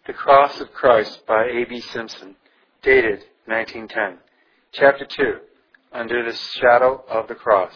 The Cross of Christ by A.B. Simpson, dated 1910. Chapter 2, Under the Shadow of the Cross.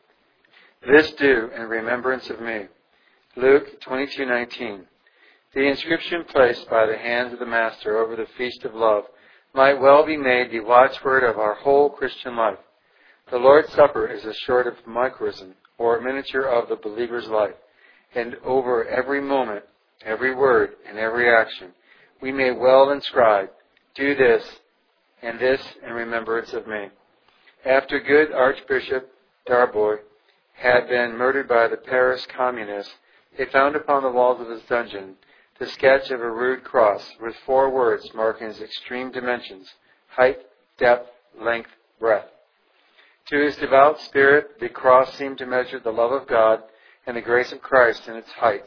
This do in remembrance of me. Luke 22:19. The inscription placed by the hands of the Master over the feast of love might well be made the watchword of our whole Christian life. The Lord's Supper is a sort of microcosm, or miniature of the believer's life, and over every moment, every word, and every action, we may well inscribe, do this and this in remembrance of me. After good Archbishop Darboy had been murdered by the Paris communists, they found upon the walls of his dungeon the sketch of a rude cross with 4 words marking its extreme dimensions: height, depth, length, breadth. To his devout spirit, the cross seemed to measure the love of God and the grace of Christ in its height,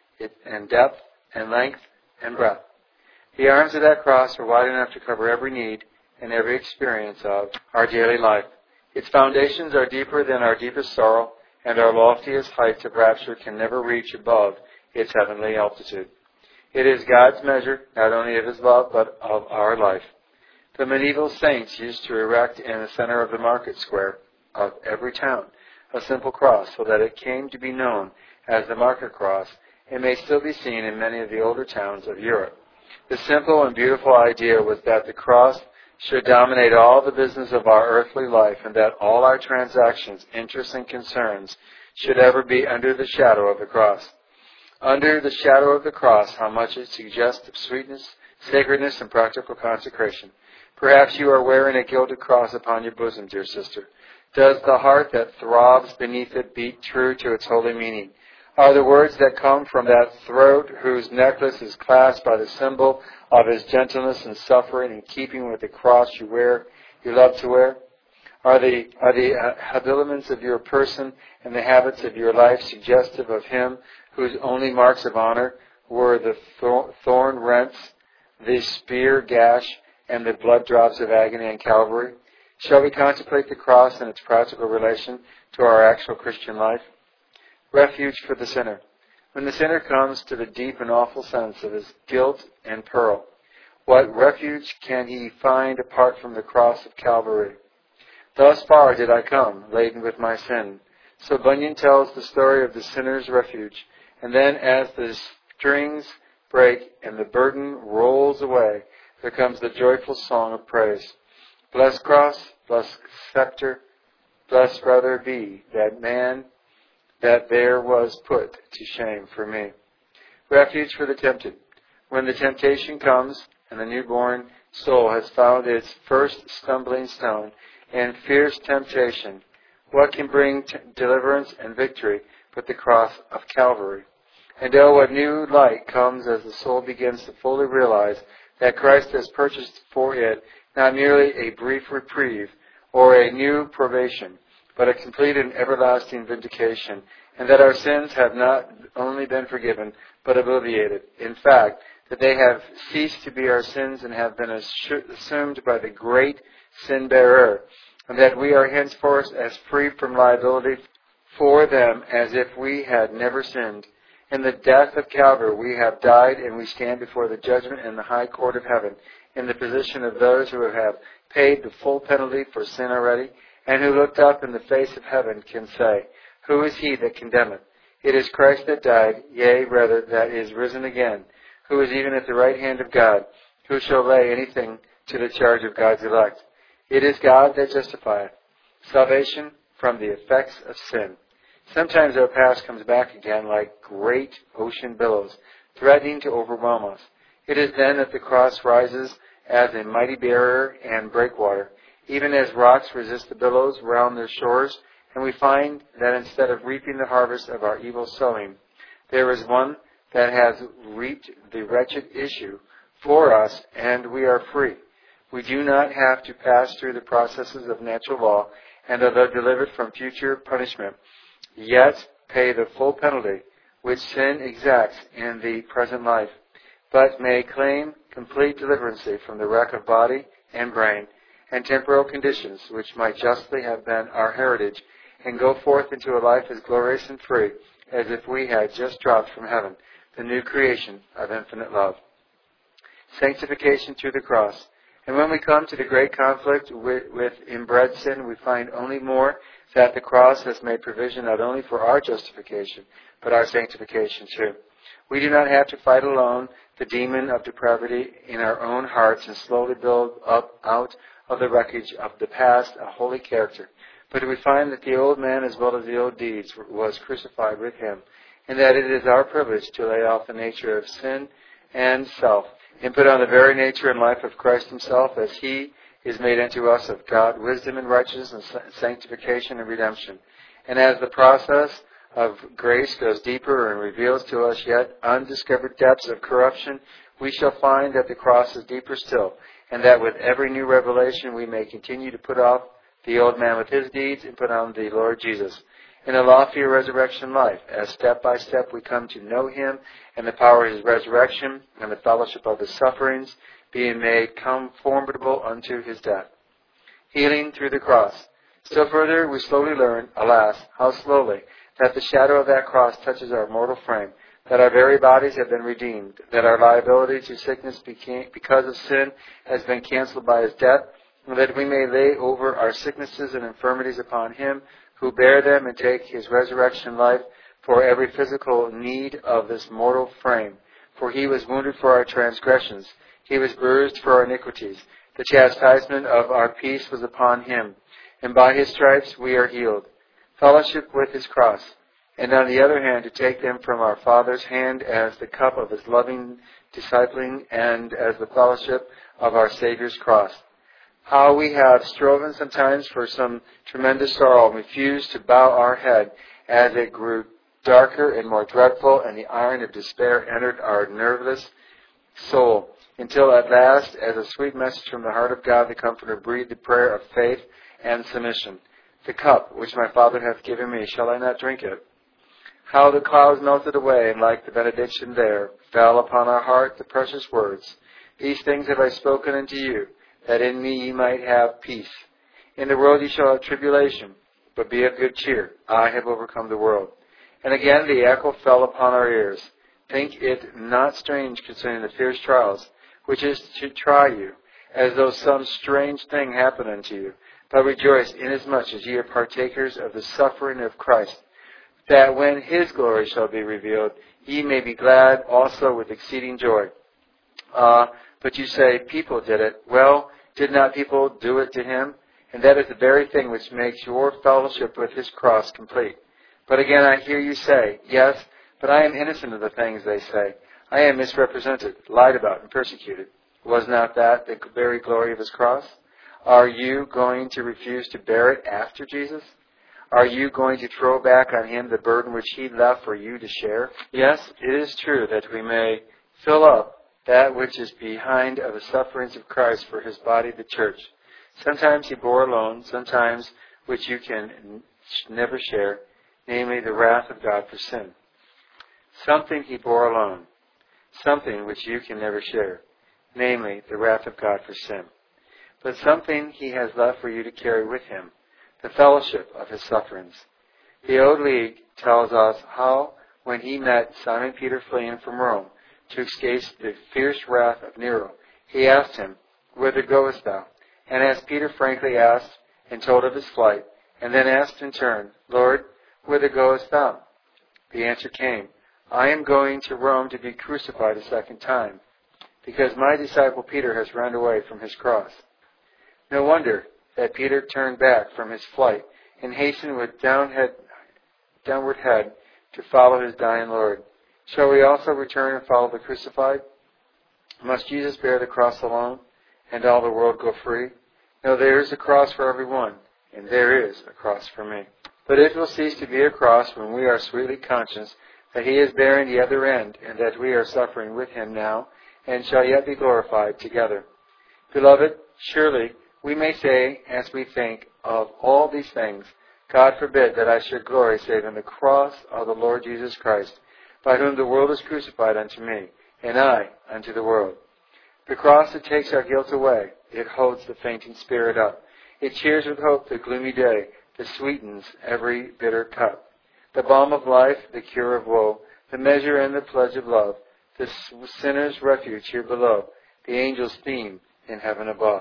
and depth, and length, and breadth. The arms of that cross were wide enough to cover every need and every experience of our daily life. Its foundations are deeper than our deepest sorrow, and our loftiest heights of rapture can never reach above its heavenly altitude. It is God's measure, not only of His love, but of our life. The medieval saints used to erect in the center of the market square of every town a simple cross, so that it came to be known as the market cross, and may still be seen in many of the older towns of Europe. The simple and beautiful idea was that the cross should dominate all the business of our earthly life, and that all our transactions, interests, and concerns should ever be under the shadow of the cross. Under the shadow of the cross, how much it suggests of sweetness, sacredness, and practical consecration. Perhaps you are wearing a gilded cross upon your bosom, dear sister. Does the heart that throbs beneath it beat true to its holy meaning? Are the words that come from that throat whose necklace is clasped by the symbol of His gentleness and suffering in keeping with the cross you love to wear? Are the habiliments of your person and the habits of your life suggestive of Him whose only marks of honor were the thorn rents, the spear gash, and the blood drops of agony on Calvary? Shall we contemplate the cross and its practical relation to our actual Christian life? Refuge for the sinner. When the sinner comes to the deep and awful sense of his guilt and peril, what refuge can he find apart from the cross of Calvary? Thus far did I come, laden with my sin. So Bunyan tells the story of the sinner's refuge, and then as the strings break and the burden rolls away, there comes the joyful song of praise. Blessed cross, blessed scepter, blessed brother be that man that there was put to shame for me. Refuge for the tempted. When the temptation comes and the newborn soul has found its first stumbling stone and fierce temptation, what can bring deliverance and victory but the cross of Calvary? And oh, what new light comes as the soul begins to fully realize that Christ has purchased for it not merely a brief reprieve or a new probation, but a complete and everlasting vindication, and that our sins have not only been forgiven, but obliterated. In fact, that they have ceased to be our sins and have been assumed by the great sin-bearer, and that we are henceforth as free from liability for them as if we had never sinned. In the death of Calvary we have died, and we stand before the judgment in the high court of heaven, in the position of those who have paid the full penalty for sin already, and who looked up in the face of heaven can say, Who is he that condemneth? It is Christ that died, yea, rather, that is risen again, who is even at the right hand of God, who shall lay anything to the charge of God's elect. It is God that justifieth. Salvation from the effects of sin. Sometimes our past comes back again like great ocean billows, threatening to overwhelm us. It is then that the cross rises as a mighty barrier and breakwater, even as rocks resist the billows round their shores, and we find that instead of reaping the harvest of our evil sowing, there is one that has reaped the wretched issue for us, and we are free. We do not have to pass through the processes of natural law, and although delivered from future punishment, yet pay the full penalty which sin exacts in the present life, but may claim complete deliverance from the wreck of body and brain and temporal conditions which might justly have been our heritage, and go forth into a life as glorious and free as if we had just dropped from heaven, the new creation of infinite love. sanctification through the cross. And when we come to the great conflict with inbred sin, we find only more that the cross has made provision not only for our justification, but our sanctification too. We do not have to fight alone the demon of depravity in our own hearts and slowly build up out of the wreckage of the past a holy character. But we find that the old man as well as the old deeds was crucified with him, and that it is our privilege to lay off the nature of sin and self, and put on the very nature and life of Christ himself, as he is made unto us of God, wisdom and righteousness and sanctification and redemption. And as the process of grace goes deeper and reveals to us yet undiscovered depths of corruption, we shall find that the cross is deeper still, and that with every new revelation we may continue to put off the old man with his deeds and put on the Lord Jesus in a loftier resurrection life, as step by step we come to know him and the power of his resurrection and the fellowship of his sufferings, being made conformable unto his death. Healing through the cross. Still further, we slowly learn, alas, how slowly, that the shadow of that cross touches our mortal frame, that our very bodies have been redeemed, that our liability to sickness because of sin has been canceled by his death, and that we may lay over our sicknesses and infirmities upon him who bear them and take his resurrection life for every physical need of this mortal frame. For he was wounded for our transgressions, he was bruised for our iniquities. The chastisement of our peace was upon him, and by his stripes we are healed. Fellowship with his cross, and on the other hand to take them from our Father's hand as the cup of his loving discipling and as the fellowship of our Savior's cross. How we have striven sometimes for some tremendous sorrow and refused to bow our head as it grew darker and more dreadful, and the iron of despair entered our nerveless soul, until at last, as a sweet message from the heart of God, the Comforter breathed the prayer of faith and submission. The cup which my Father hath given me, shall I not drink it? How the clouds melted away, and like the benediction there, fell upon our heart the precious words, These things have I spoken unto you, that in me ye might have peace. In the world ye shall have tribulation, but be of good cheer. I have overcome the world. And again the echo fell upon our ears. Think it not strange concerning the fierce trials, which is to try you, as though some strange thing happened unto you. But rejoice inasmuch as ye are partakers of the suffering of Christ, that when his glory shall be revealed, ye may be glad also with exceeding joy. But you say, people did it. Well, did not people do it to him? And that is the very thing which makes your fellowship with his cross complete. But again I hear you say, Yes, but I am innocent of the things they say. I am misrepresented, lied about, and persecuted. Was not that the very glory of his cross? Are you going to refuse to bear it after Jesus? Are you going to throw back on him the burden which he left for you to share? Yes, it is true that we may fill up that which is behind of the sufferings of Christ for his body, the church. Sometimes he bore alone, sometimes which you can never share, namely the wrath of God for sin. Something he bore alone, something which you can never share, namely the wrath of God for sin. But something he has left for you to carry with him, the fellowship of his sufferings. The Old League tells us how, when he met Simon Peter fleeing from Rome to escape the fierce wrath of Nero, he asked him, Whither goest thou? And as Peter frankly asked and told of his flight, and then asked in turn, Lord, whither goest thou? The answer came, I am going to Rome to be crucified a second time, because my disciple Peter has run away from his cross. No wonder that Peter turned back from his flight and hastened with downward head to follow his dying Lord. Shall we also return and follow the crucified? Must Jesus bear the cross alone, and all the world go free? No, there is a cross for everyone, and there is a cross for me. But it will cease to be a cross when we are sweetly conscious that he is bearing the other end, and that we are suffering with him now, and shall yet be glorified together. Beloved, surely we may say, as we think of all these things, God forbid that I should glory save in the cross of the Lord Jesus Christ, by whom the world is crucified unto me, and I unto the world. The cross that takes our guilt away, it holds the fainting spirit up. It cheers with hope the gloomy day, that sweetens every bitter cup. The balm of life, the cure of woe, the measure and the pledge of love, the sinner's refuge here below, the angels' theme in heaven above.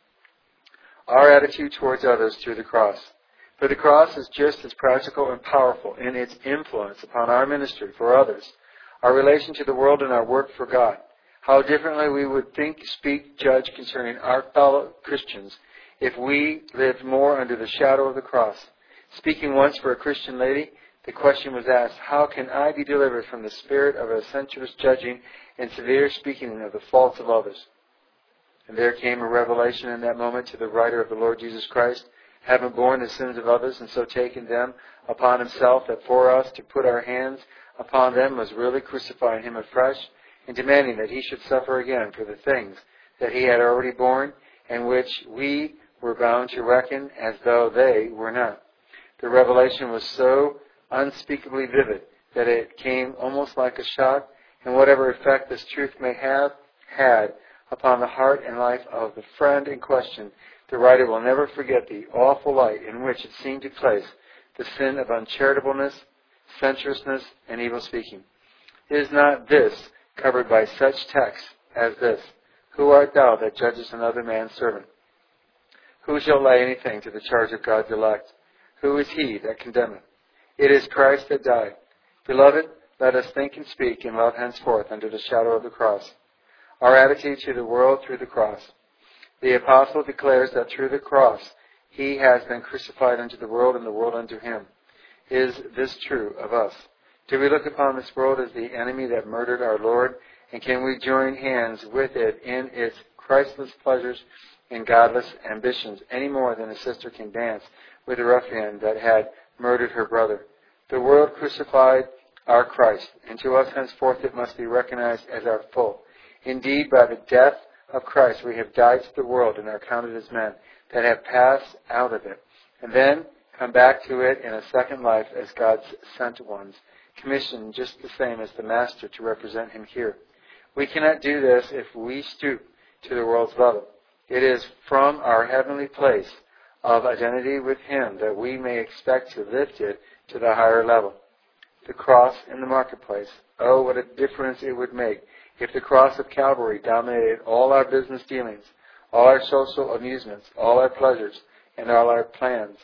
Our attitude towards others through the cross. For the cross is just as practical and powerful in its influence upon our ministry for others, our relation to the world, and our work for God. How differently we would think, speak, judge concerning our fellow Christians if we lived more under the shadow of the cross. Speaking once for a Christian lady, the question was asked, how can I be delivered from the spirit of a sensuous judging and severe speaking of the faults of others? And there came a revelation in that moment to the writer of the Lord Jesus Christ, having borne the sins of others and so taken them upon himself, that for us to put our hands upon them was really crucifying him afresh and demanding that he should suffer again for the things that he had already borne and which we were bound to reckon as though they were not. The revelation was so unspeakably vivid that it came almost like a shot, and whatever effect this truth may have had upon the heart and life of the friend in question, the writer will never forget the awful light in which it seemed to place the sin of uncharitableness, sensuousness, and evil speaking. Is not this covered by such texts as this? Who art thou that judgest another man's servant? Who shall lay anything to the charge of God's elect? Who is he that condemneth? It is Christ that died. Beloved, let us think and speak in love henceforth under the shadow of the cross. Our attitude to the world through the cross. The apostle declares that through the cross he has been crucified unto the world and the world unto him. Is this true of us? Do we look upon this world as the enemy that murdered our Lord? And can we join hands with it in its Christless pleasures and godless ambitions any more than a sister can dance with a ruffian that had murdered her brother? The world crucified our Christ, and to us henceforth it must be recognized as our foe. Indeed, by the death of Christ we have died to the world and are counted as men that have passed out of it, and then come back to it in a second life as God's sent ones, commissioned just the same as the Master to represent him here. We cannot do this if we stoop to the world's level. It is from our heavenly place of identity with him that we may expect to lift it to the higher level. The cross in the marketplace. Oh, what a difference it would make if the cross of Calvary dominated all our business dealings, all our social amusements, all our pleasures, and all our plans.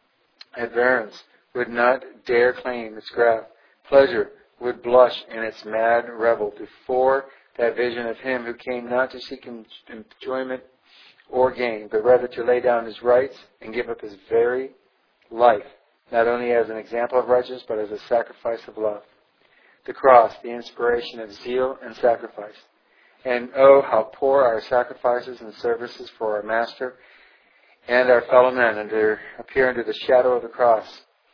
Adherence would not dare claim its graft. Pleasure would blush in its mad revel before that vision of him who came not to seek enjoyment or gain, but rather to lay down his rights and give up his very life, not only as an example of righteousness, but as a sacrifice of love. The cross, the inspiration of zeal and sacrifice. And oh, how poor our sacrifices and services for our Master and our fellow men appear under the shadow of the cross.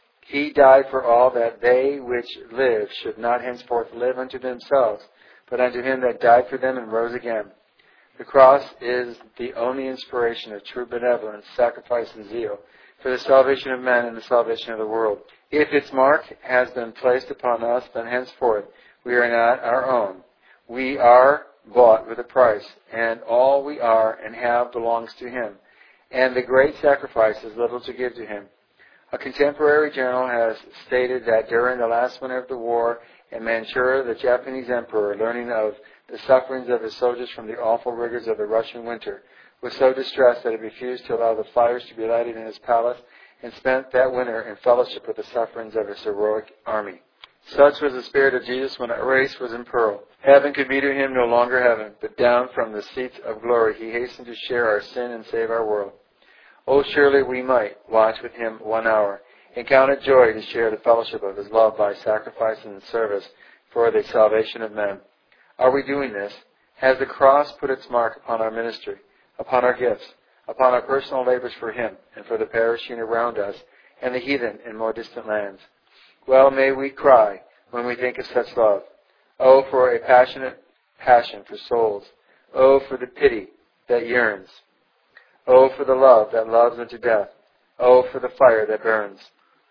He died for all, that they which live should not henceforth live unto themselves, but unto him that died for them and rose again. The cross is the only inspiration of true benevolence, sacrifice, and zeal for the salvation of men and the salvation of the world. If its mark has been placed upon us, then henceforth we are not our own. We are bought with a price, and all we are and have belongs to him. And the great sacrifice is little to give to him. A contemporary journal has stated that during the last winter of the war in Manchuria, the Japanese emperor, learning of the sufferings of his soldiers from the awful rigors of the Russian winter, was so distressed that he refused to allow the fires to be lighted in his palace and spent that winter in fellowship with the sufferings of his heroic army. Such was the spirit of Jesus when a race was in peril. Heaven could be to him no longer heaven, but down from the seats of glory he hastened to share our sin and save our world. Oh, surely we might watch with him 1 hour and count it joy to share the fellowship of his love by sacrifice and service for the salvation of men. Are we doing this? Has the cross put its mark upon our ministry, upon our gifts, upon our personal labors for him and for the perishing around us and the heathen in more distant lands? Well, may we cry when we think of such love. Oh, for a passionate passion for souls. Oh, for the pity that yearns. Oh, for the love that loves unto death. Oh, for the fire that burns.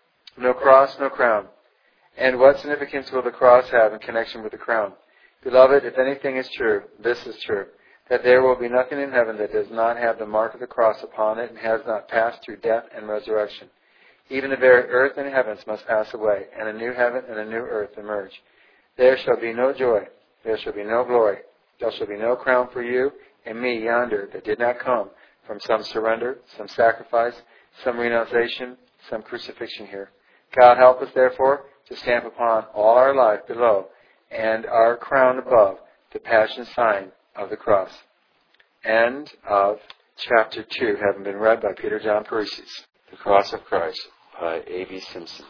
No cross, no crown. And what significance will the cross have in connection with the crown? Beloved, if anything is true, this is true, that there will be nothing in heaven that does not have the mark of the cross upon it and has not passed through death and resurrection. Even the very earth and heavens must pass away, and a new heaven and a new earth emerge. There shall be no joy, there shall be no glory, There shall be no crown for you and me yonder that did not come from some surrender, some sacrifice, some renunciation, some crucifixion here. God help us, therefore, to stamp upon all our life below and our crown above the passion sign of the cross. End of chapter 2, having been read by Peter John Paresis. The Cross of Christ by A.B. Simpson.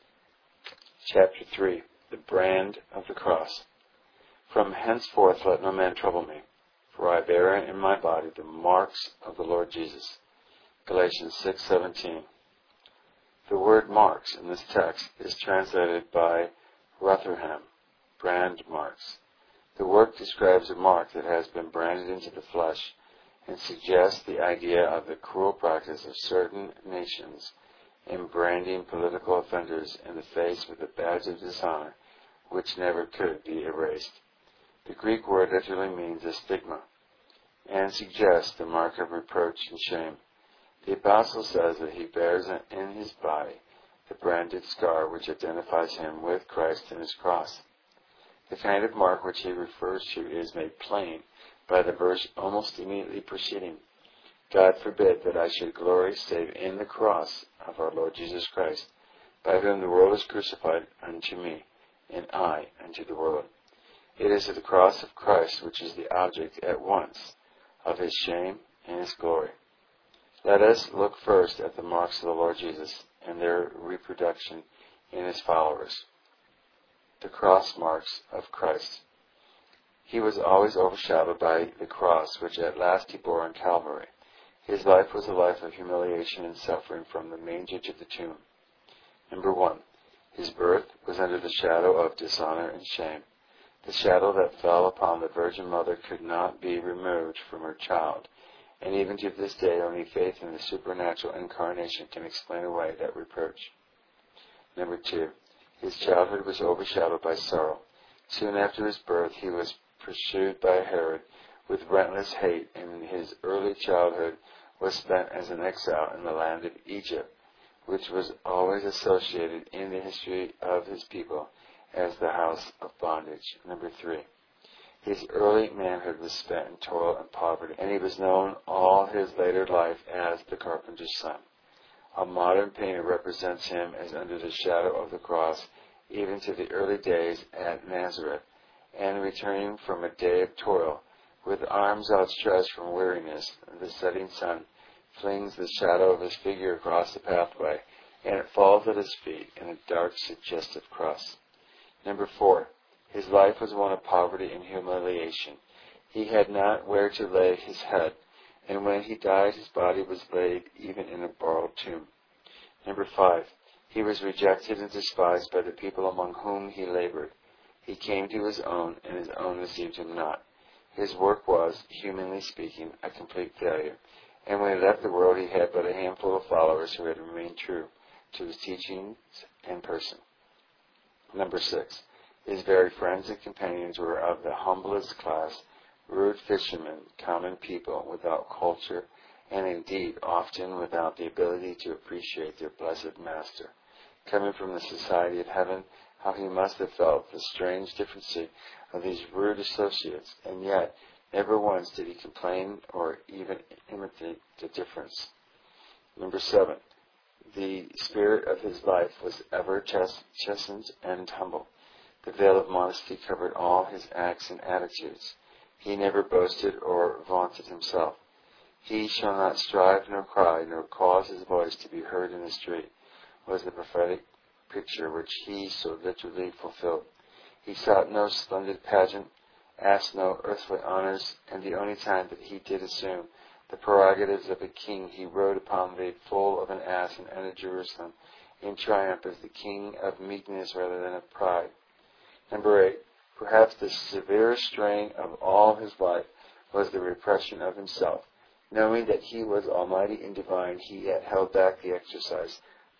Chapter 3, The Brand of the Cross. From henceforth let no man trouble me, for I bear in my body the marks of the Lord Jesus. Galatians 6:17. The word marks in this text is translated by Rotherham, brand marks. The work describes a mark that has been branded into the flesh and suggests the idea of the cruel practice of certain nations in branding political offenders in the face with a badge of dishonor which never could be erased. The Greek word literally means a stigma and suggests the mark of reproach and shame. The Apostle says that he bears in his body the branded scar which identifies him with Christ and his cross. The kind of mark which he refers to is made plain by the verse almost immediately preceding. God forbid that I should glory save in the cross of our Lord Jesus Christ, by whom the world is crucified unto me, and I unto the world. It is the cross of Christ which is the object at once of his shame and his glory. Let us look first at the marks of the Lord Jesus and their reproduction in his followers. The cross marks of Christ. He was always overshadowed by the cross which at last he bore on Calvary. His life was a life of humiliation and suffering from the manger to the tomb. Number 1. His birth was under the shadow of dishonor and shame. The shadow that fell upon the Virgin Mother could not be removed from her child, and even to this day only faith in the supernatural incarnation can explain away that reproach. Number 2. His childhood was overshadowed by sorrow. Soon after his birth he was pursued by Herod with relentless hate, and his early childhood was spent as an exile in the land of Egypt, which was always associated in the history of his people as the house of bondage. Number 3. His early manhood was spent in toil and poverty, and he was known all his later life as the carpenter's son. A modern painter represents him as under the shadow of the cross, even to the early days at Nazareth, and returning from a day of toil, with arms outstretched from weariness, the setting sun flings the shadow of his figure across the pathway, and it falls at his feet in a dark, suggestive cross. Number 4. His life was one of poverty and humiliation. He had not where to lay his head, and when he died his body was laid even in a borrowed tomb. Number 5. He was rejected and despised by the people among whom he labored. He came to his own, and his own received him not. His work was, humanly speaking, a complete failure, and when he left the world he had but a handful of followers who had remained true to his teachings and person. Number 6. His very friends and companions were of the humblest class, rude fishermen, common people, without culture, and indeed often without the ability to appreciate their blessed Master. Coming from the society of heaven, how he must have felt the strange differency of these rude associates, and yet never once did he complain or even imitate the difference. Number 7. The spirit of his life was ever chastened and humble. The veil of modesty covered all his acts and attitudes. He never boasted or vaunted himself. He shall not strive nor cry, nor cause his voice to be heard in the street, was the prophetic picture which he so literally fulfilled. He sought no splendid pageant, asked no earthly honors, and the only time that he did assume the prerogatives of a king, he rode upon the foal of an ass and entered Jerusalem in triumph as the king of meekness rather than of pride. Number 8. Perhaps the severest strain of all his life was the repression of himself. Knowing that he was almighty and divine, he had held back the exercise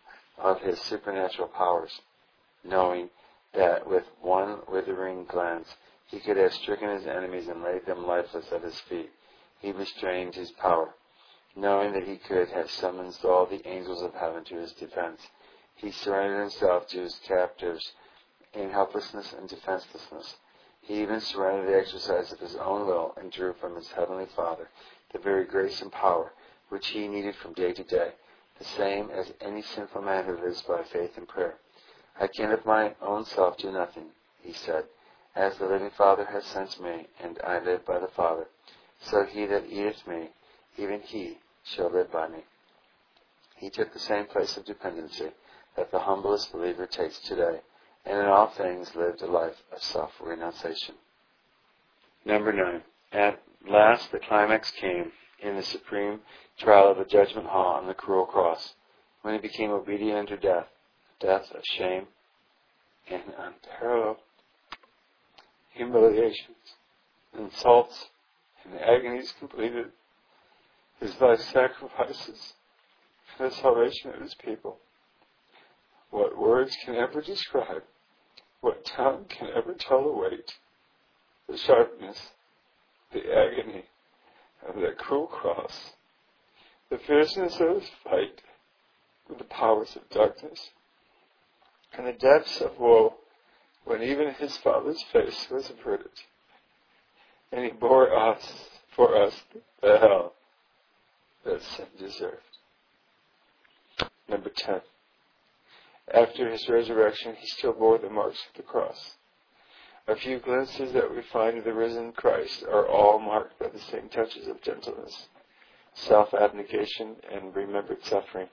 of his supernatural powers. Knowing that with one withering glance he could have stricken his enemies and laid them lifeless at his feet, he restrained his power. Knowing that he could have summoned all the angels of heaven to his defense, he surrendered himself to his captors in helplessness and defenselessness. He even surrendered the exercise of his own will and drew from his heavenly Father the very grace and power which he needed from day to day, the same as any sinful man who lives by faith and prayer. I can of my own self do nothing, he said. As the living Father has sent me, and I live by the Father, so he that eateth me, even he shall live by me. He took the same place of dependency that the humblest believer takes today, and in all things lived a life of self-renunciation. Number 9. At last the climax came in the supreme trial of the judgment hall on the cruel cross, when he became obedient unto death, death of shame and unparalleled humiliations, insults, and agonies completed his life sacrifices for the salvation of his people. What words can ever describe, what tongue can ever tell the weight, the sharpness, the agony of that cruel cross, the fierceness of his fight with the powers of darkness, and the depths of woe when even his Father's face was averted, and he bore for us the hell that sin deserved. Number 10. After his resurrection, he still bore the marks of the cross. A few glimpses that we find of the risen Christ are all marked by the same touches of gentleness, self-abnegation, and remembered suffering.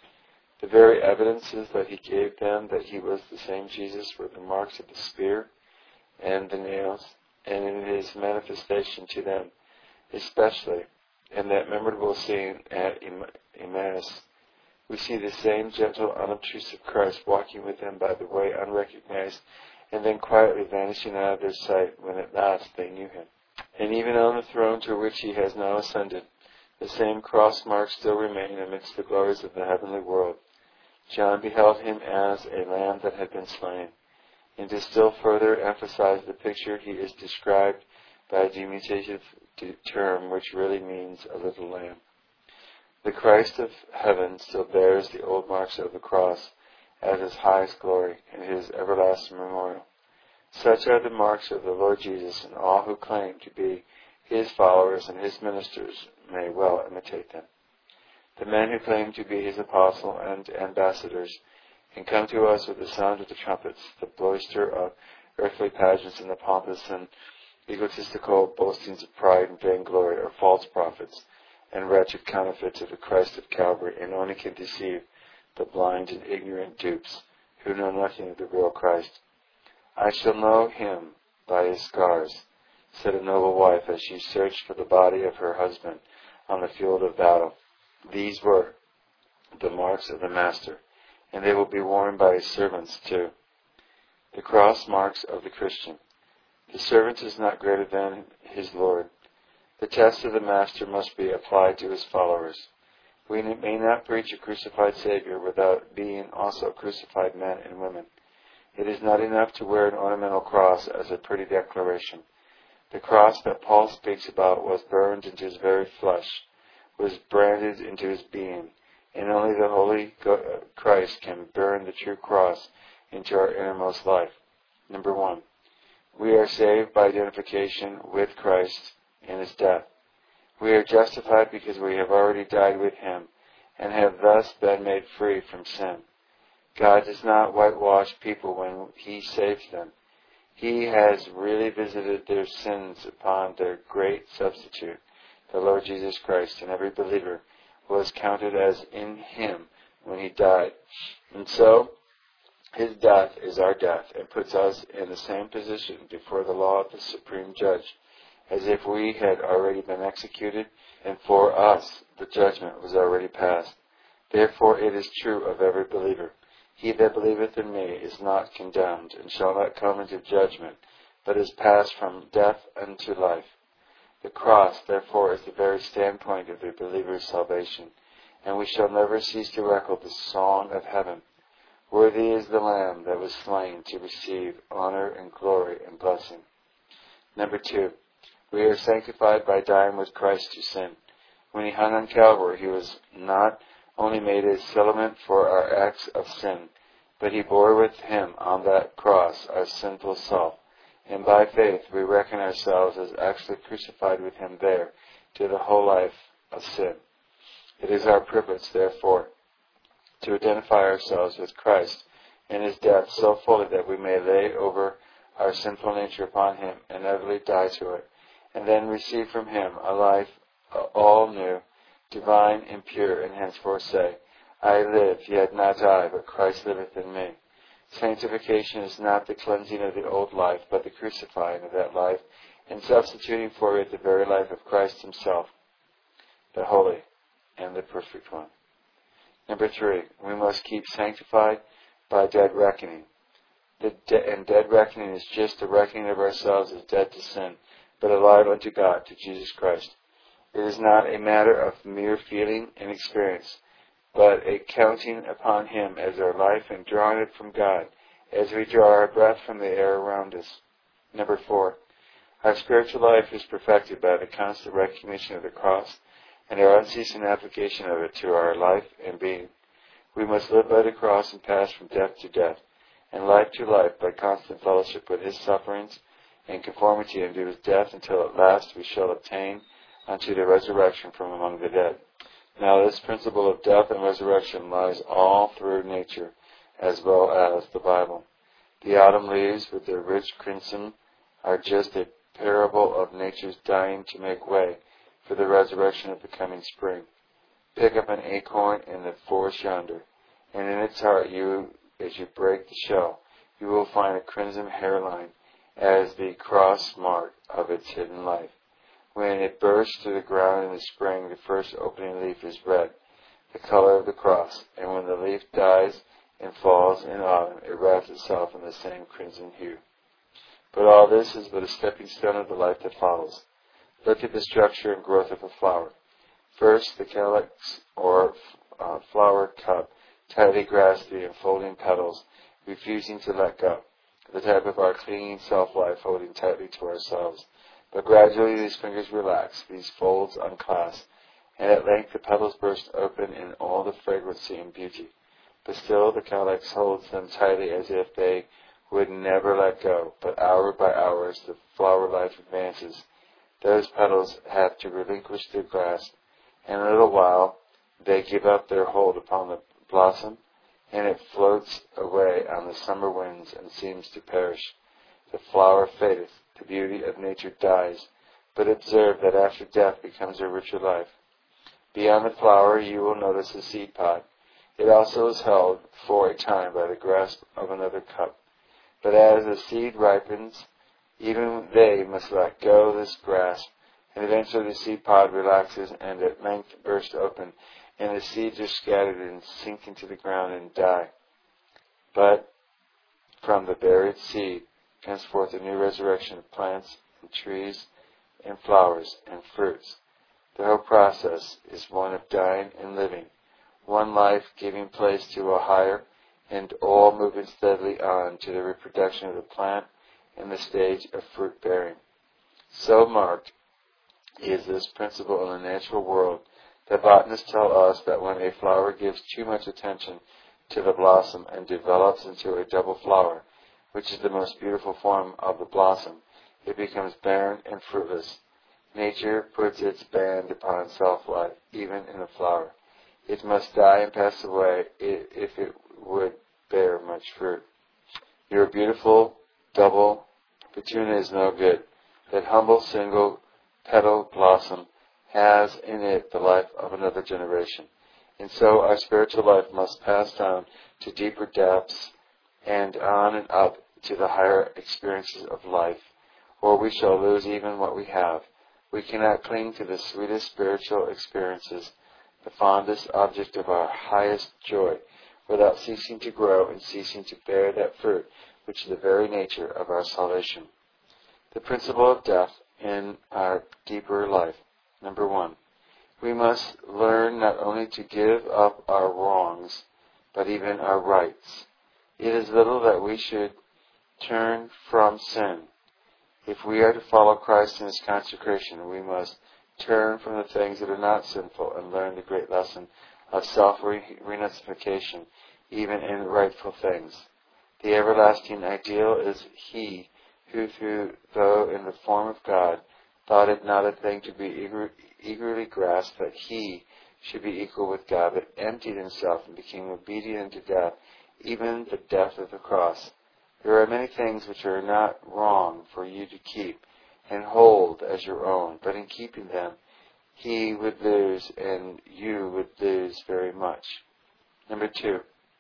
The very evidences that he gave them that he was the same Jesus were the marks of the spear and the nails, and in his manifestation to them, especially in that memorable scene at Emmaus, we see the same gentle, unobtrusive Christ walking with them by the way unrecognized, and then quietly vanishing out of their sight when at last they knew him. And even on the throne to which he has now ascended, the same cross marks still remain amidst the glories of the heavenly world. John beheld him as a lamb that had been slain. And to still further emphasize the picture, he is described by a diminutive term which really means a little lamb. The Christ of heaven still bears the old marks of the cross as his highest glory and his everlasting memorial. Such are the marks of the Lord Jesus, and all who claim to be his followers and his ministers may well imitate them. The men who claim to be his apostle and ambassadors can come to us with the sound of the trumpets, the bluster of earthly pageants, and the pompous and egotistical boastings of pride and vainglory are false prophets and wretched counterfeits of the Christ of Calvary, and only can deceive the blind and ignorant dupes who know nothing of the real Christ. I shall know him by his scars, said a noble wife as she searched for the body of her husband on the field of battle. These were the marks of the Master, and they will be worn by his servants too. The cross marks of the Christian. The servant is not greater than his Lord. The test of the Master must be applied to his followers. We may not preach a crucified Savior without being also crucified men and women. It is not enough to wear an ornamental cross as a pretty declaration. The cross that Paul speaks about was burned into his very flesh, was branded into his being, and only the Holy Christ can burn the true cross into our innermost life. Number 1. We are saved by identification with Christ in his death. We are justified because we have already died with him and have thus been made free from sin. God does not whitewash people when he saves them. He has really visited their sins upon their great substitute, the Lord Jesus Christ, and every believer was counted as in him when he died. And so, his death is our death and puts us in the same position before the law of the Supreme Judge, as if we had already been executed, and for us the judgment was already passed. Therefore it is true of every believer. He that believeth in me is not condemned, and shall not come into judgment, but is passed from death unto life. The cross, therefore, is the very standpoint of the believer's salvation, and we shall never cease to echo the song of heaven. Worthy is the Lamb that was slain to receive honor and glory and blessing. Number 2. We are sanctified by dying with Christ to sin. When he hung on Calvary, he was not only made a settlement for our acts of sin, but he bore with him on that cross our sinful self, and by faith we reckon ourselves as actually crucified with him there to the whole life of sin. It is our privilege, therefore, to identify ourselves with Christ in his death so fully that we may lay over our sinful nature upon him and utterly die to it, and then receive from him a life all new, divine and pure, and henceforth say, I live, yet not I, but Christ liveth in me. Sanctification is not the cleansing of the old life, but the crucifying of that life, and substituting for it the very life of Christ himself, the holy and the perfect one. Number 3, we must keep sanctified by dead reckoning. And dead reckoning is just a reckoning of ourselves as dead to sin, but alive unto God, to Jesus Christ. It is not a matter of mere feeling and experience, but a counting upon him as our life and drawing it from God as we draw our breath from the air around us. Number 4, our spiritual life is perfected by the constant recognition of the cross and our unceasing application of it to our life and being. We must live by the cross and pass from death to death, and life to life by constant fellowship with his sufferings and conformity unto his death, until at last we shall attain unto the resurrection from among the dead. Now this principle of death and resurrection lies all through nature, as well as the Bible. The autumn leaves with their rich crimson are just a parable of nature's dying to make way for the resurrection of the coming spring. Pick up an acorn in the forest yonder, and in its heart as you break the shell, you will find a crimson hairline as the cross mark of its hidden life. When it bursts to the ground in the spring, the first opening leaf is red, the color of the cross, and when the leaf dies and falls in autumn, it wraps itself in the same crimson hue. But all this is but a stepping stone of the life that follows. Look at the structure and growth of a flower. First, the calyx or flower cup tightly grasps the enfolding petals, refusing to let go, the type of our clinging self-life holding tightly to ourselves. But gradually these fingers relax, these folds unclasp, and at length the petals burst open in all the fragrancy and beauty. But still the calyx holds them tightly as if they would never let go. But hour by hour, as the flower life advances, those petals have to relinquish their grasp, and in a little while they give up their hold upon the blossom, and it floats away on the summer winds and seems to perish. The flower fadeth, the beauty of nature dies, but observe that after death becomes a richer life. Beyond the flower you will notice a seed pod. It also is held for a time by the grasp of another cup. But as the seed ripens, even they must let go this grasp, and eventually the seed pod relaxes and at length bursts open, and the seeds are scattered and sink into the ground and die. But from the buried seed comes forth a new resurrection of plants and trees and flowers and fruits. The whole process is one of dying and living, one life giving place to a higher, and all moving steadily on to the reproduction of the plant and the stage of fruit bearing. So marked is this principle in the natural world that botanists tell us that when a flower gives too much attention to the blossom and develops into a double flower, which is the most beautiful form of the blossom, it becomes barren and fruitless. Nature puts its ban upon self-life, even in a flower. It must die and pass away if it would bear much fruit. Your beautiful double petunia is no good. That humble single petal blossom has in it the life of another generation. And so our spiritual life must pass down to deeper depths and on and up to the higher experiences of life, or we shall lose even what we have. We cannot cling to the sweetest spiritual experiences, the fondest object of our highest joy, without ceasing to grow and ceasing to bear that fruit which is the very nature of our salvation. The principle of death in our deeper life. Number 1, we must learn not only to give up our wrongs, but even our rights. It is little that we should turn from sin. If we are to follow Christ in His consecration, we must turn from the things that are not sinful and learn the great lesson of self-renunciation, even in rightful things. The everlasting ideal is He though in the form of God, thought it not a thing to be eagerly grasped that he should be equal with God, but emptied himself and became obedient to death, even the death of the cross. There are many things which are not wrong for you to keep and hold as your own, but in keeping them, he would lose and you would lose very much. Number 2,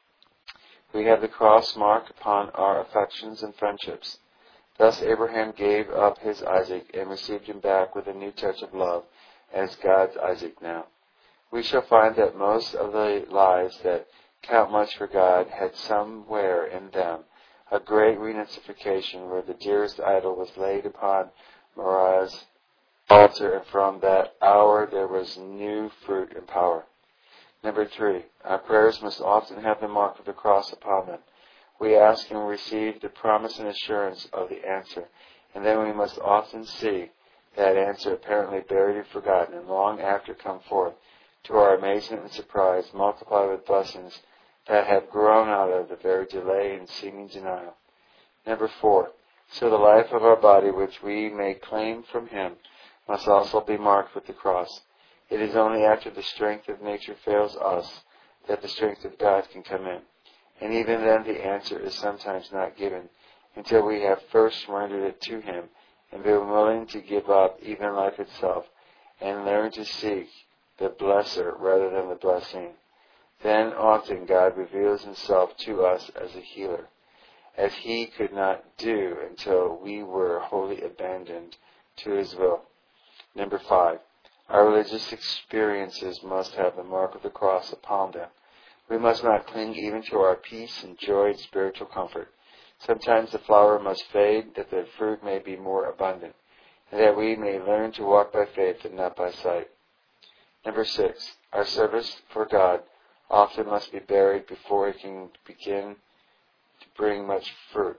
we have the cross mark upon our affections and friendships. Thus Abraham gave up his Isaac and received him back with a new touch of love as God's Isaac now. We shall find that most of the lives that count much for God had somewhere in them a great renunciation where the dearest idol was laid upon Moriah's altar, and from that hour there was new fruit and power. Number 3, our prayers must often have the mark of the cross upon them. We ask and receive the promise and assurance of the answer, and then we must often see that answer apparently buried and forgotten, and long after come forth, to our amazement and surprise, multiplied with blessings that have grown out of the very delay and seeming denial. Number 4, so the life of our body, which we may claim from him, must also be marked with the cross. It is only after the strength of nature fails us that the strength of God can come in. And even then the answer is sometimes not given until we have first surrendered it to him and been willing to give up even life itself and learn to seek the blesser rather than the blessing. Then often God reveals himself to us as a healer, as he could not do until we were wholly abandoned to his will. Number 5, our religious experiences must have the mark of the cross upon them. We must not cling even to our peace and joy and spiritual comfort. Sometimes the flower must fade that the fruit may be more abundant, and that we may learn to walk by faith and not by sight. Number 6, our service for God often must be buried before it can begin to bring much fruit.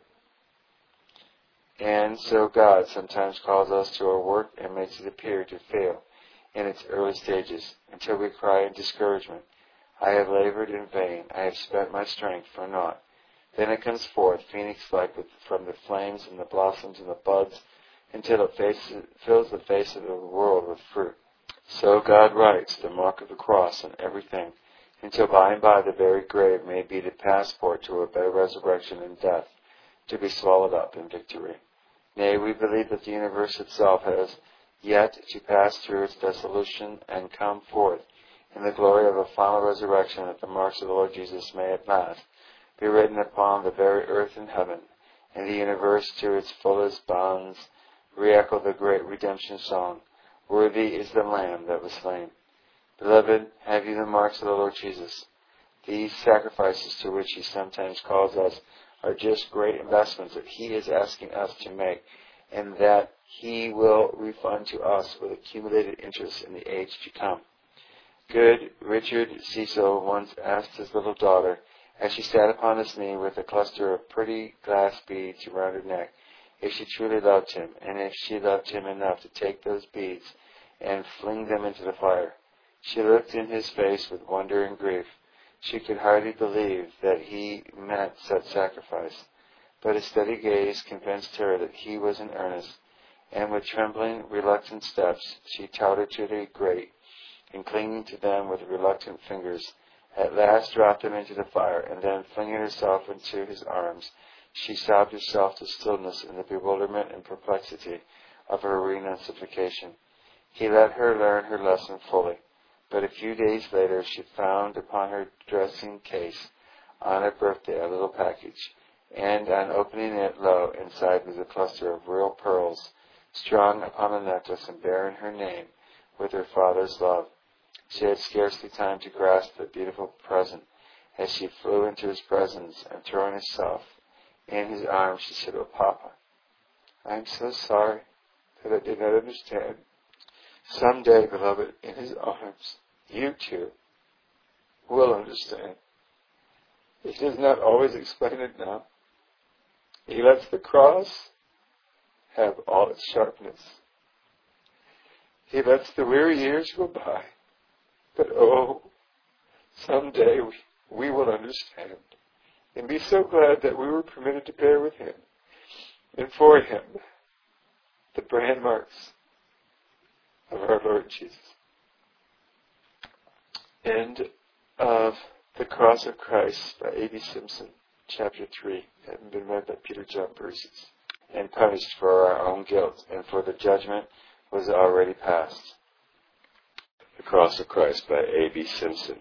And so God sometimes calls us to our work and makes it appear to fail in its early stages until we cry in discouragement, I have labored in vain, I have spent my strength for naught. Then it comes forth, phoenix-like from the flames and the blossoms and the buds, until it fills the face of the world with fruit. So God writes the mark of the cross on everything, until by and by the very grave may be the passport to a better resurrection and death, to be swallowed up in victory. Nay, we believe that the universe itself has yet to pass through its dissolution and come forth in the glory of a final resurrection, that the marks of the Lord Jesus may at last be written upon the very earth and heaven, and the universe to its fullest bounds re-echo the great redemption song, Worthy is the Lamb that was slain. Beloved, have you the marks of the Lord Jesus? These sacrifices to which he sometimes calls us are just great investments that he is asking us to make, and that he will refund to us with accumulated interest in the age to come. Good Richard Cecil once asked his little daughter, as she sat upon his knee with a cluster of pretty glass beads around her neck, if she truly loved him, and if she loved him enough to take those beads and fling them into the fire. She looked in his face with wonder and grief. She could hardly believe that he meant such sacrifice, but his steady gaze convinced her that he was in earnest, and with trembling, reluctant steps, she tottered to the grate, and clinging to them with reluctant fingers, at last dropped them into the fire, and then, flinging herself into his arms, she sobbed herself to stillness in the bewilderment and perplexity of her renunciation. He let her learn her lesson fully, but a few days later she found upon her dressing case on her birthday a little package, and on opening it, lo, inside was a cluster of real pearls, strung upon a necklace and bearing her name with her father's love. She had scarcely time to grasp the beautiful present as she flew into his presence, and throwing herself in his arms, she said, "Oh, Papa, I am so sorry that I did not understand. Some day, beloved, in his arms, you too will understand. He does not always explain it now. He lets the cross have all its sharpness. He lets the weary years go by. But oh, someday we will understand and be so glad that we were permitted to bear with him and for him the brand marks of our Lord Jesus. End of The Cross of Christ by A.B. Simpson, Chapter 3, having been read by Peter John Bruces. And punished for our own guilt, and for the judgment was already past. The Cross of Christ by A.B. Simpson,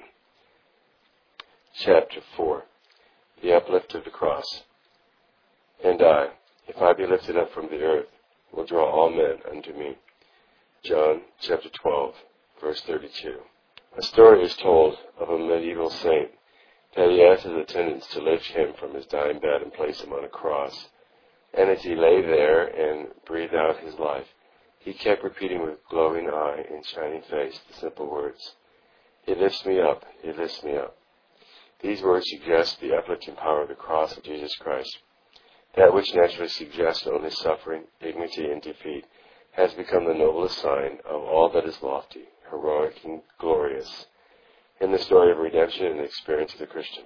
Chapter 4, The Uplift of the Cross. And I, if I be lifted up from the earth, will draw all men unto me. John chapter 12, verse 32. A story is told of a medieval saint that he asked his attendants to lift him from his dying bed and place him on a cross. And as he lay there and breathed out his life, he kept repeating with glowing eye and shining face the simple words, "He lifts me up, he lifts me up." These words suggest the uplifting power of the cross of Jesus Christ. That which naturally suggests only suffering, dignity, and defeat has become the noblest sign of all that is lofty, heroic, and glorious in the story of redemption and the experience of the Christian.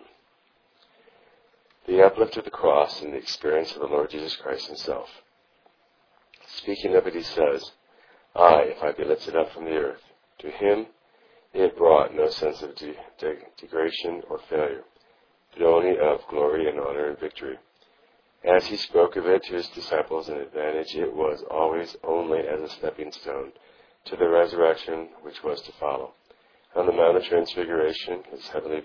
The uplift of the cross and the experience of the Lord Jesus Christ himself. Speaking of it, he says, I, if I be lifted up from the earth, to him it brought no sense of degradation or failure, but only of glory and honor and victory. As he spoke of it to his disciples in advantage, it was always only as a stepping stone to the resurrection which was to follow. On the Mount of Transfiguration, his heavenly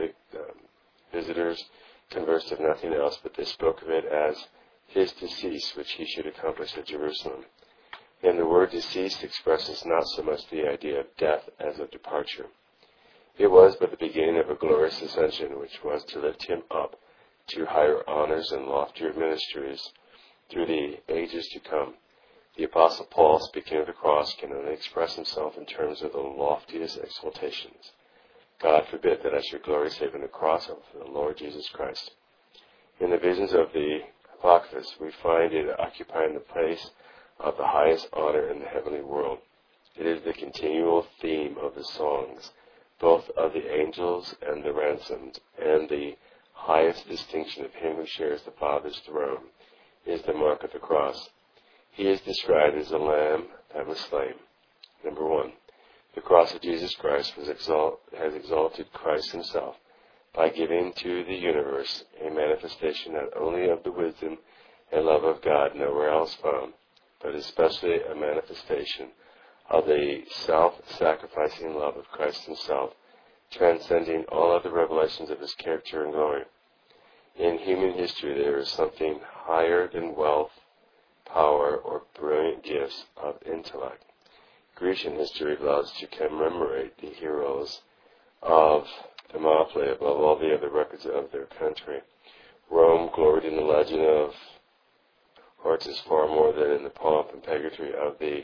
visitors conversed of nothing else, but they spoke of it as his decease, which he should accomplish at Jerusalem. And the word decease expresses not so much the idea of death as of departure. It was but the beginning of a glorious ascension, which was to lift him up to higher honors and loftier ministries through the ages to come. The Apostle Paul, speaking of the cross, can only express himself in terms of the loftiest exaltations. God forbid that I should glory save in the cross of the Lord Jesus Christ. In the visions of the Apocryphs, we find it occupying the place of the highest honor in the heavenly world. It is the continual theme of the songs, both of the angels and the ransomed, and the highest distinction of him who shares the Father's throne is the mark of the cross. He is described as a lamb that was slain. Number 1. The cross of Jesus Christ has exalted Christ himself by giving to the universe a manifestation not only of the wisdom and love of God nowhere else found, but especially a manifestation of the self-sacrificing love of Christ himself, transcending all other revelations of his character and glory. In human history, there is something higher than wealth, power, or brilliant gifts of intellect. Grecian history loves to commemorate the heroes of Thermopylae above all the other records of their country. Rome gloried in the legend of Hortus far more than in the pomp and pageantry of the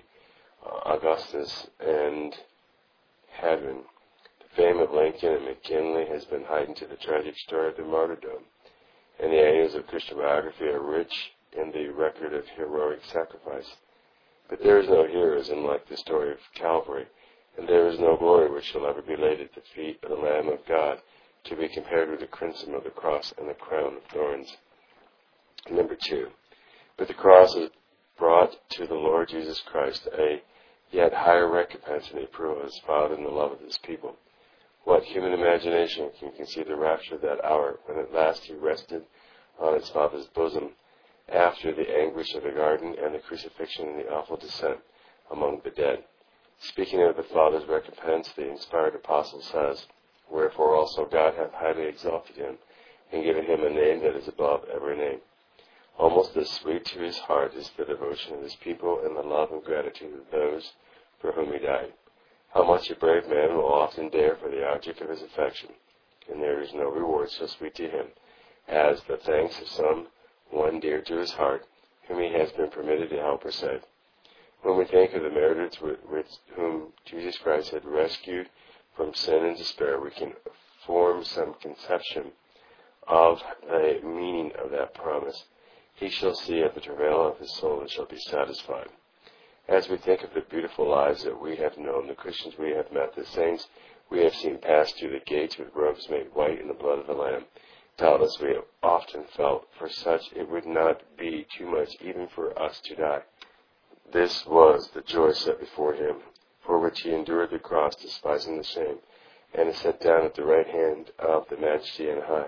Augustus and Hadrian. The fame of Lincoln and McKinley has been heightened to the tragic story of their martyrdom, and the annals of Christian biography are rich in the record of heroic sacrifice. But there is no heroism like the story of Calvary, and there is no glory which shall ever be laid at the feet of the Lamb of God, to be compared with the crimson of the cross and the crown of thorns. Number 2. But the cross has brought to the Lord Jesus Christ a yet higher recompense in the approval of his Father and the love of his people. What human imagination can conceive the rapture of that hour when at last he rested on his Father's bosom after the anguish of the garden and the crucifixion and the awful descent among the dead? Speaking of the Father's recompense, the inspired apostle says, Wherefore also God hath highly exalted him, and given him a name that is above every name. Almost as sweet to his heart is the devotion of his people and the love and gratitude of those for whom he died. How much a brave man will often dare for the object of his affection, and there is no reward so sweet to him as the thanks of some one dear to his heart, whom he has been permitted to help or save. When we think of the meritors whom Jesus Christ had rescued from sin and despair, we can form some conception of the meaning of that promise. He shall see at the travail of his soul and shall be satisfied. As we think of the beautiful lives that we have known, the Christians we have met, the saints we have seen pass through the gates with robes made white in the blood of the Lamb, Doubtless we have often felt for such it would not be too much even for us to die. This was the joy set before him, for which he endured the cross, despising the shame, and is set down at the right hand of the Majesty on high.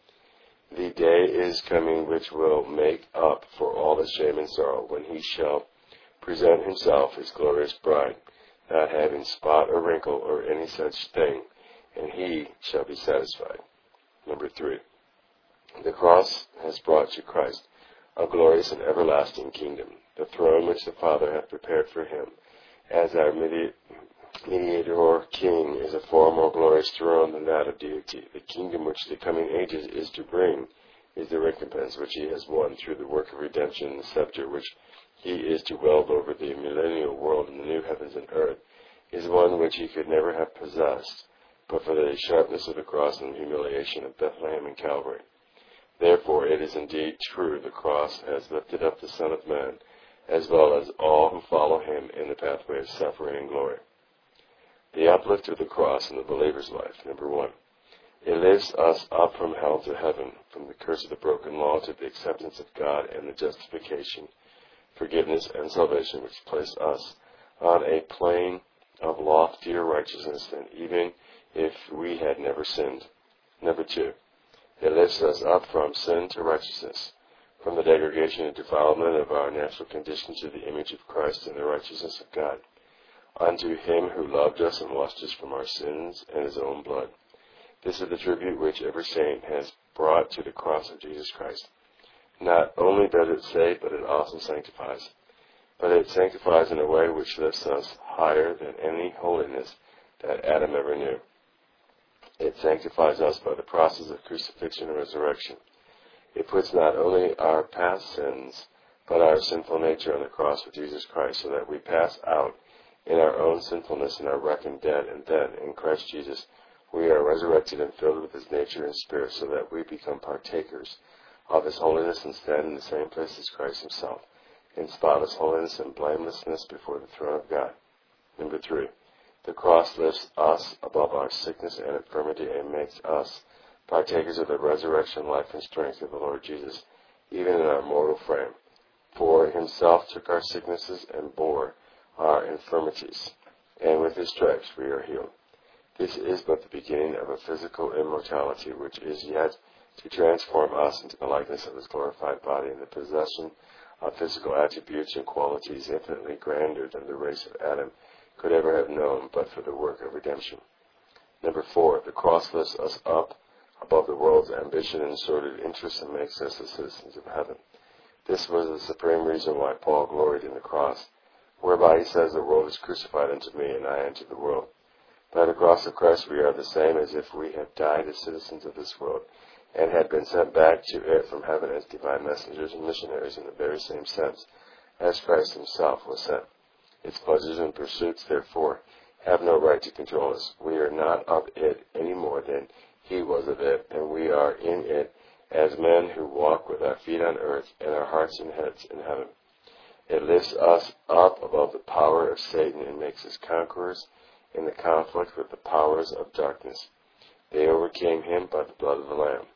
The day is coming which will make up for all the shame and sorrow, when he shall present himself his glorious bride, not having spot or wrinkle or any such thing, and he shall be satisfied. Number 3. The cross has brought you Christ, a glorious and everlasting kingdom, the throne which the Father hath prepared for him, as our mediator or king is a far more glorious throne than that of deity. The kingdom which the coming ages is to bring is the recompense which he has won through the work of redemption, the scepter which he is to wield over the millennial world in the new heavens and earth, is one which he could never have possessed, but for the sharpness of the cross and the humiliation of Bethlehem and Calvary. Therefore it is indeed true the cross has lifted up the Son of Man, as well as all who follow him in the pathway of suffering and glory. The uplift of the cross in the believer's life. Number 1. It lifts us up from hell to heaven, from the curse of the broken law to the acceptance of God and the justification, forgiveness, and salvation which place us on a plane of loftier righteousness than even if we had never sinned. Number 2. It lifts us up from sin to righteousness, from the degradation and defilement of our natural condition to the image of Christ and the righteousness of God, unto him who loved us and washed us from our sins in his own blood. This is the tribute which every saint has brought to the cross of Jesus Christ. Not only does it save, but it also sanctifies. But it sanctifies in a way which lifts us higher than any holiness that Adam ever knew. It sanctifies us by the process of crucifixion and resurrection. It puts not only our past sins, but our sinful nature on the cross of Jesus Christ, so that we pass out in our own sinfulness and are reckoned dead, and then, in Christ Jesus, we are resurrected and filled with his nature and spirit, so that we become partakers of his holiness and stand in the same place as Christ himself, in spotless holiness and blamelessness before the throne of God. Number 3. The cross lifts us above our sickness and infirmity and makes us partakers of the resurrection, life, and strength of the Lord Jesus, even in our mortal frame. For himself took our sicknesses and bore our infirmities, and with his stripes we are healed. This is but the beginning of a physical immortality which is yet to transform us into the likeness of his glorified body and the possession of physical attributes and qualities infinitely grander than the race of Adam could ever have known but for the work of redemption. Number 4. The cross lifts us up above the world's ambition and sordid interests and makes us the citizens of heaven. This was the supreme reason why Paul gloried in the cross, whereby he says, the world is crucified unto me, and I unto the world. By the cross of Christ we are the same as if we had died as citizens of this world, and had been sent back to it from heaven as divine messengers and missionaries in the very same sense as Christ himself was sent. Its pleasures and pursuits, therefore, have no right to control us. We are not of it any more than he was of it, and we are in it as men who walk with our feet on earth and our hearts and heads in heaven. It lifts us up above the power of Satan and makes us conquerors in the conflict with the powers of darkness. They overcame him by the blood of the Lamb.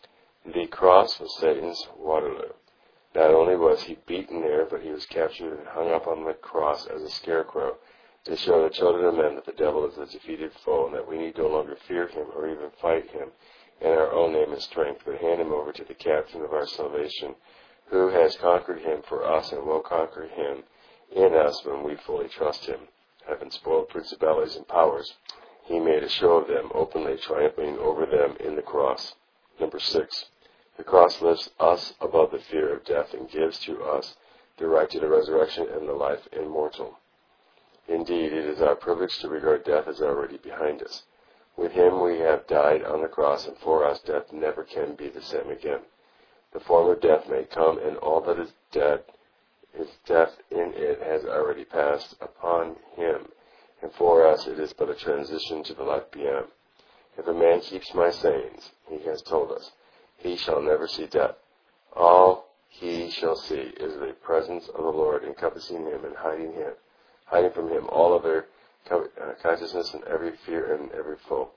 The cross was Satan's Waterloo. Not only was he beaten there, but he was captured and hung up on the cross as a scarecrow to show the children of men that the devil is a defeated foe and that we need no longer fear him or even fight him in our own name and strength, but hand him over to the captain of our salvation, who has conquered him for us and will conquer him in us when we fully trust him. Having spoiled principalities and powers, he made a show of them, openly triumphing over them in the cross. Number 6. The cross lifts us above the fear of death and gives to us the right to the resurrection and the life immortal. Indeed, it is our privilege to regard death as already behind us. With him we have died on the cross, and for us death never can be the same again. The form of death may come, and all that is dead, his death in it has already passed upon him, and for us it is but a transition to the life beyond. If a man keeps my sayings, he has told us, he shall never see death. All he shall see is the presence of the Lord encompassing him and hiding from him all other consciousness and every fear and every foe.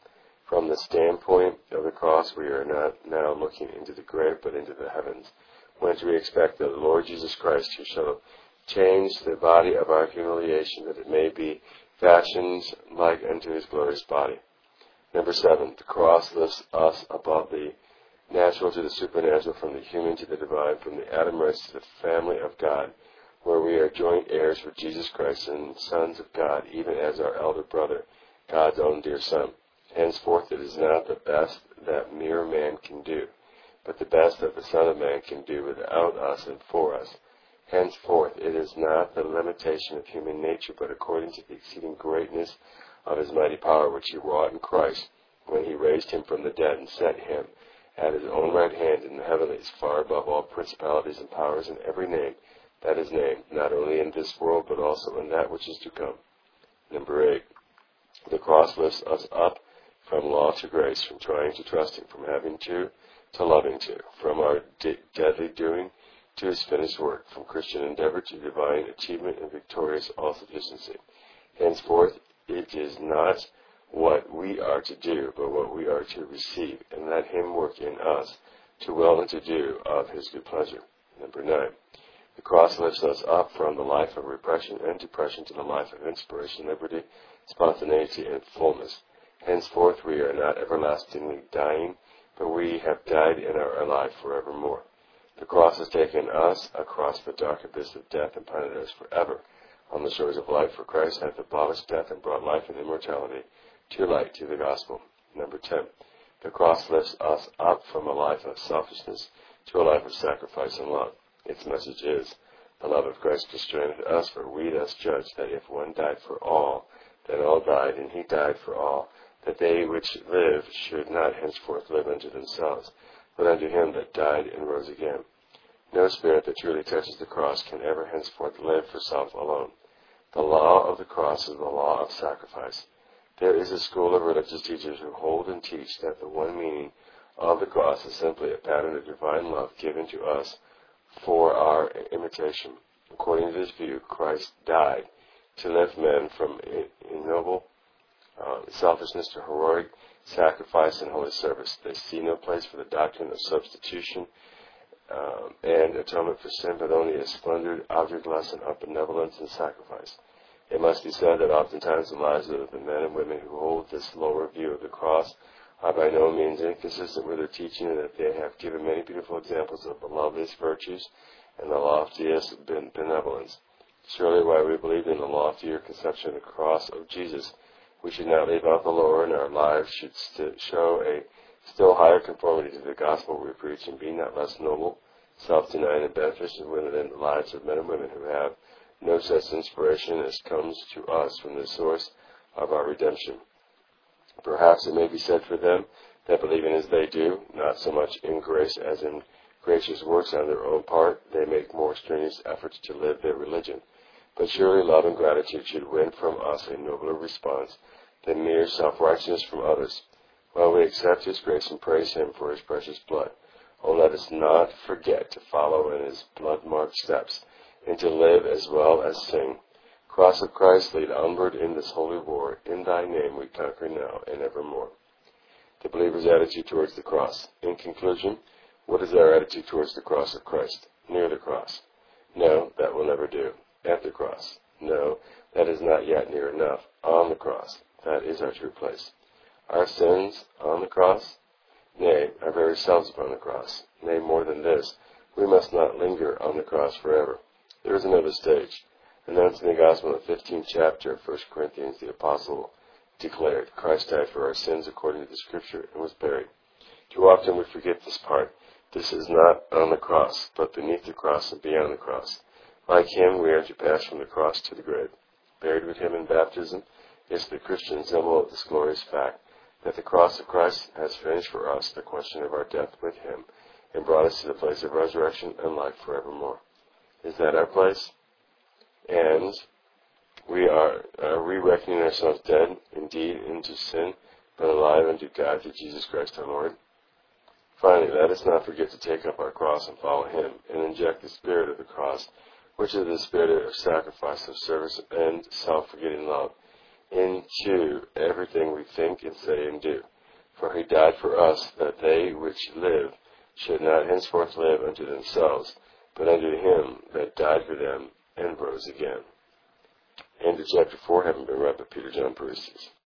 From the standpoint of the cross, we are not now looking into the grave, but into the heavens, whence we expect that the Lord Jesus Christ, who shall change the body of our humiliation, that it may be fashioned like unto his glorious body. Number 7, the cross lifts us above the natural to the supernatural, from the human to the divine, from the Adam race to the family of God, where we are joint heirs with Jesus Christ and sons of God, even as our elder brother, God's own dear Son. Henceforth it is not the best that mere man can do, but the best that the Son of Man can do without us and for us. Henceforth it is not the limitation of human nature, but according to the exceeding greatness of his mighty power, which he wrought in Christ, when he raised him from the dead and set him at his own right hand in the heavenlies, far above all principalities and powers, and every name that is named, not only in this world, but also in that which is to come. Number 8, the cross lifts us up from law to grace, from trying to trusting, from having to loving to, from our deadly doing to his finished work, from Christian endeavor to divine achievement and victorious all-sufficiency. Henceforth, it is not what we are to do, but what we are to receive, and let him work in us to will and to do of his good pleasure. Number 9, the cross lifts us up from the life of repression and depression to the life of inspiration, liberty, spontaneity, and fullness. Henceforth we are not everlastingly dying, but we have died and are alive forevermore. The cross has taken us across the dark abyss of death and planted us forever on the shores of life, for Christ hath abolished death and brought life and immortality to light, to the gospel. Number 10, the cross lifts us up from a life of selfishness to a life of sacrifice and love. Its message is, the love of Christ constraineth us, for we thus judge that if one died for all, then all died, and he died for all, that they which live should not henceforth live unto themselves, but unto him that died and rose again. No spirit that truly touches the cross can ever henceforth live for self alone. The law of the cross is the law of sacrifice. There is a school of religious teachers who hold and teach that the one meaning of the cross is simply a pattern of divine love given to us for our imitation. According to this view, Christ died to lift men from ignoble selfishness to heroic sacrifice and holy service. They see no place for the doctrine of substitution and atonement for sin, but only a splendid object lesson of benevolence and sacrifice. It must be said that oftentimes the lives of the men and women who hold this lower view of the cross are by no means inconsistent with their teaching, and that they have given many beautiful examples of the loveliest virtues and the loftiest benevolence. Surely, while we believe in the loftier conception of the cross of Jesus, we should not leave out the lower, and our lives should show a still higher conformity to the gospel we preach, and be not less noble, self-denying, and beneficial within the lives of men and women who have no such inspiration as comes to us from the source of our redemption. Perhaps it may be said for them that believing as they do, not so much in grace as in gracious works on their own part, they make more strenuous efforts to live their religion. But surely love and gratitude should win from us a nobler response than mere self-righteousness from others. While we accept his grace and praise him for his precious blood, oh, let us not forget to follow in his blood-marked steps, and to live as well as sing. Cross of Christ, lead onward in this holy war. In thy name we conquer now and evermore. The believer's attitude towards the cross. In conclusion, what is our attitude towards the cross of Christ? Near the cross? No, that will never do. At the cross? No, that is not yet near enough. On the cross? That is our true place. Our sins on the cross? Nay, our very selves upon the cross. Nay, more than this, we must not linger on the cross forever. There is another stage. Announced in the Gospel in the 15th chapter of 1 Corinthians, the Apostle declared, Christ died for our sins according to the Scripture and was buried. Too often we forget this part. This is not on the cross, but beneath the cross and beyond the cross. Like him, we are to pass from the cross to the grave. Buried with him in baptism is the Christian symbol of this glorious fact, that the cross of Christ has finished for us the question of our death with him, and brought us to the place of resurrection and life forevermore. Is that our place? And are we reckoning ourselves dead, indeed, into sin, but alive unto God through Jesus Christ our Lord? Finally, let us not forget to take up our cross and follow him, and inject the spirit of the cross, which is the spirit of sacrifice, of service, and self-forgetting love, into everything we think and say and do. For he died for us, that they which live should not henceforth live unto themselves, but unto him that died for them and rose again. End of chapter 4, having been read by Peter John Paresis.